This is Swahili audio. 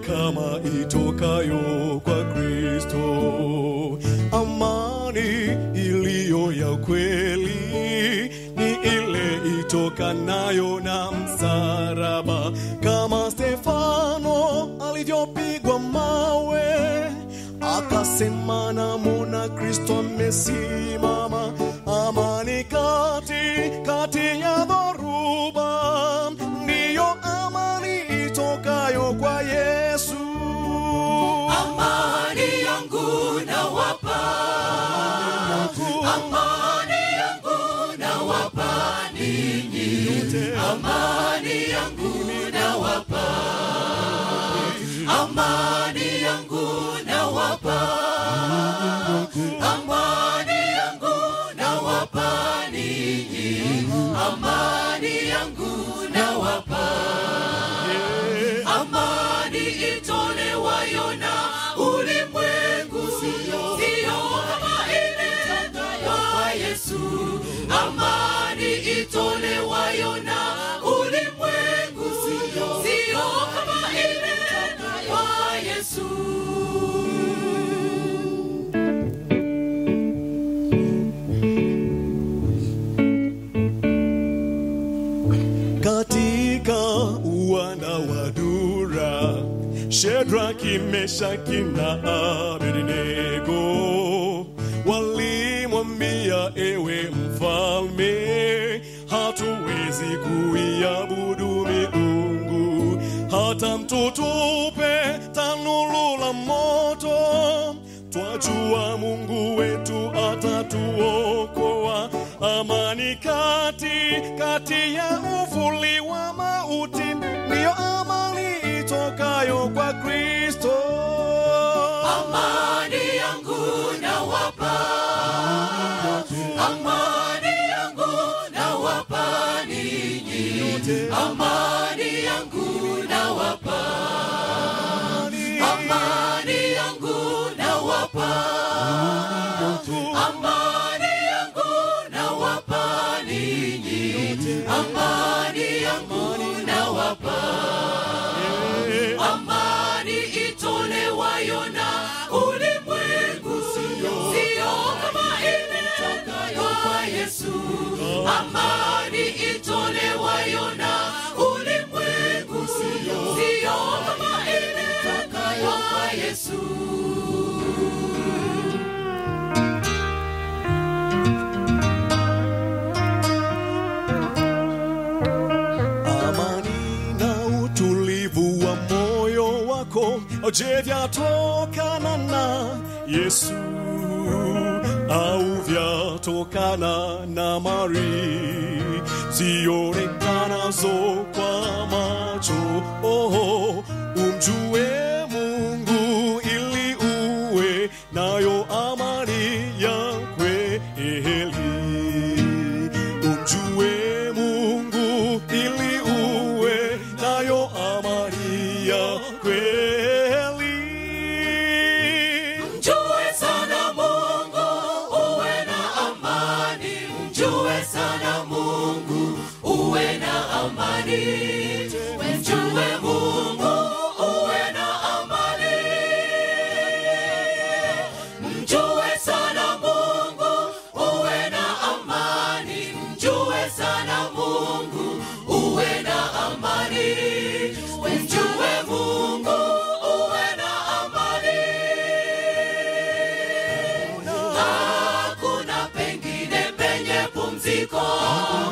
kama itokayo kwa Kristo. Amani iliyo ya kweli ni ile itokanayo na msalaba. Kama Stefano alivyopigwa mawe, akasema namwona Kristo amesimama. Amani kati ya dhoruba, ndiyo amani itokayo kwa Yesu. Amani yangu nawapa, amani yangu nawapa ninyi, amani yangu nawapa, amani yangu nawapa, amani yangu nawapa ninyi, amani yangu nawapa. Amani itolewayo na ulimwengu, sio kama ile kwa Yesu. Amani itolewayo na ulimwengu, sio kama ile kwa Yesu. Katika uwanda wa Dura, Shadraka, Meshaki na Abednego walimwambia, ewe mfalme, hatuwezi kuiabudu miungu hata mtutupe tanuru la moto. Twajua Mungu wetu atatuokoa. Amani kati ya uvuli wa mauti, ndiyo amani itokayo kwa Kristo. Amani yangu nawapa, amani yangu nawapa ninyi, amani yangu nawapa, amani yangu nawapa, amani yangu nawapa ninyi, amani yangu nawapa. Amani itolewayo na ulimwengu, sio kama ile itokayo kwa Yesu. Amani itolewayo na ulimwengu, sio kama ile itokayo kwa Yesu. Je, vyatokana na Yesu au vyatokana na mali zionekanazo kwa macho? Umjue Mungu ili uwe nayo amani ya kweli. Umjue Mungu ili uwe nayo amani ya kweli. Mjue Mungu uwe na amani. Mjue sana Mungu uwe na amani. Mjue sana Mungu uwe na amani. Mjue Mungu uwe na amani. Hakuna pengine penye pumziko.